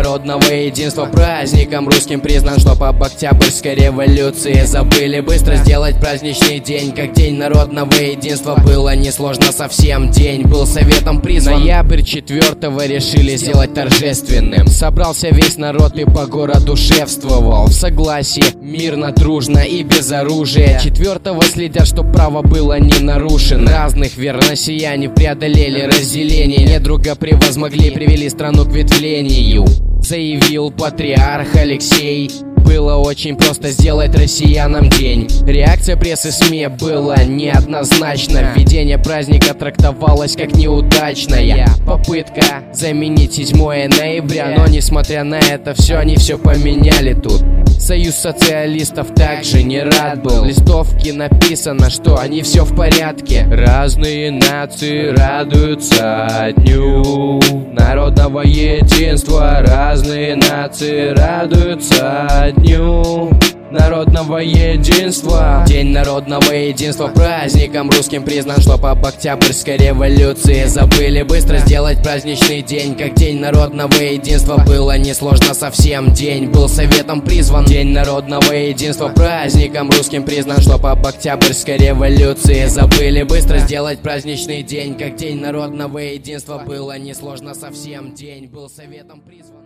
народного единства праздником русским признан, чтоб об Октябрьской революции забыли. Быстро сделать праздничный день, как день народного единства. Было несложно совсем, день был советом призван. Ноябрь 4-го решили сделать торжественным. Собрался весь народ и по городу шефствовал в согласии, мирно, дружно и без оружия. 4-го следят, чтоб право было не нарушено. Разных вер россияне преодолели разделение, недруга превозмогли, привели страну к ветвлению, заявил патриарх Алексей. Было очень просто сделать россиянам день. Реакция прессы СМИ была неоднозначна. Введение праздника трактовалось как неудачная попытка заменить 7 ноября. Но несмотря на это все, они все поменяли тут. Союз социалистов также не рад был. В листовке написано, что они все в порядке. Разные нации радуются дню народного единства. Разные нации радуются дню народного единства. День народного единства праздником русским признан, чтоб об Октябрьской революции забыли. Быстро сделать праздничный день, как день народного единства. Было несложно совсем, день был советом призван. День народного единства праздником русским признан, чтоб об Октябрьской революции забыли. Быстро сделать праздничный день, как день народного единства. Было несложно совсем, день был советом призван.